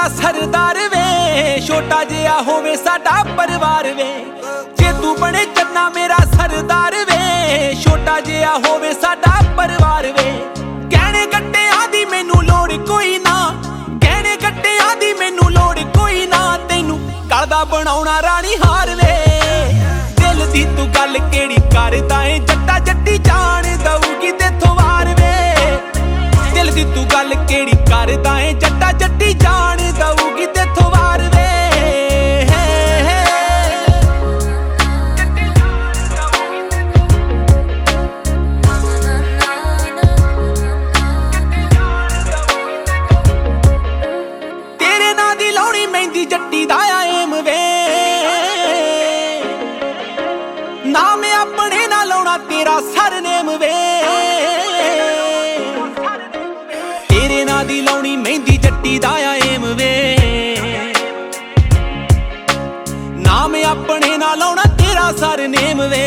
सरदार वे, छोटा जिहा होवे साडा परिवार वे। जे तू बने चन्ना मेरा सरदार वे, छोटा जिहा होवे साडा परिवार वे। गहने गट्टियां दी मैनू लोड़ कोई ना, गहने गट्टियां दी मैनू लोड़ कोई ना, तैनू गलदा बनाउणा रानी हार वे। दिल दी तू गल केड़ी करदा ऐ, जट्टा जट्टी जान दऊगी तेथों वार वे। दिल दी तू गल केड़ी करदा ऐ, जट्टा जट्टी जान दऊगी तेथों वार वे। तेरे नां दी लाउणी मेहंदी जट्टी दा एम वे, नाम अपने ना लाउणा तेरा सरनेम वे। तेरे नां दी लाउणी मेहंदी जट्टी दा एम वे, नाम अपने ना लाउणा तेरा सरनेम वे।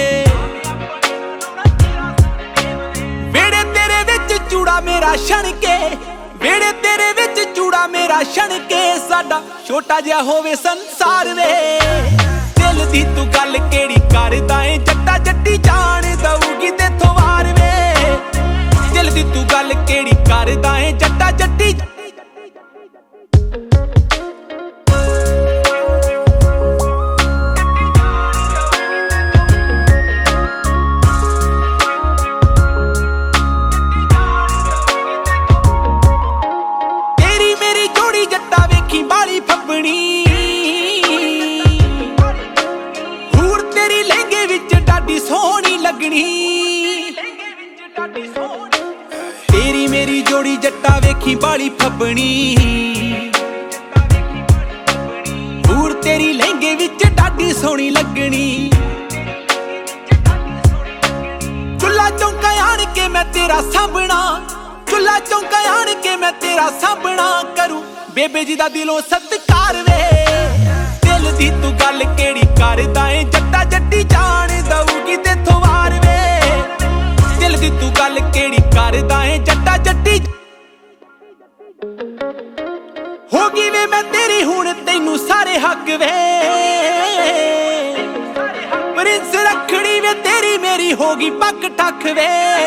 वेड़े तेरे विच चूड़ा मेरा छणके, वेड़े तेरे विच चूड़ा मेरा छणके, साडा छोटा जिहा होवे संसार वे। दिल दी तू गल केड़ी करदा ऐ, जट्टा जट्टी जान दऊगी तेथों वार वे। दिल दी तू गल केड़ी करदा ऐ, जट्टा जट्टी तेरी मेरी जोड़ी जट्टा वेखी बाली फब्बणी, हूर तेरी लहंगे विच डाडी सोहनी लगनी। तेरी मेरी जोड़ी जट्टा वेखी बाली फब्बणी, हूर तेरी लहंगे विच डाडी सोहनी लगनी। चुल्ला चौंका आण के मैं तेरा सांभना, चुल्ला चौंका आण के मैं तेरा सांभना, करूं बेबे जी दा दिलों सत्कार वे। दिल दी तू गल केड़ी करदा ऐ, जट्टा जट्टी जान दऊगी तेथों वार वे। दिल दी तू गल केड़ी करदा ऐ, जट्टा जट्टी होगी वे मैं तेरी हुण तैनू सारे हक वे। प्रिंस रखड़ी वे तेरी मेरी होगी पक ठक वे।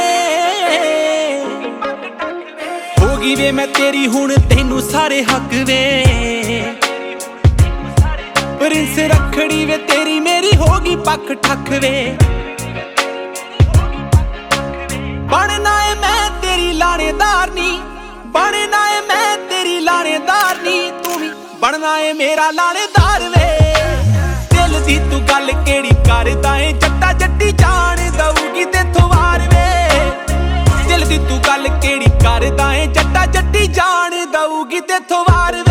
होगी वे मैं तेरी हुण तैनू सारे हक वे। प्रिंस रखड़ी वे तेरी मेरी होगी पक ठक वे। बनना है मैं तेरी लानेदार नी, बनना है मैं तेरी लानेदार नी, तू भी बनना है मेरा लानेदार वे। दिल दी तू गल केड़ी करदा ऐ, जट्टा जट्टी जान दऊगी तेथों वार वे। दिल दी तू गल केड़ी करदा ऐ, जट्टा जट्टी जान दऊगी तेथों वार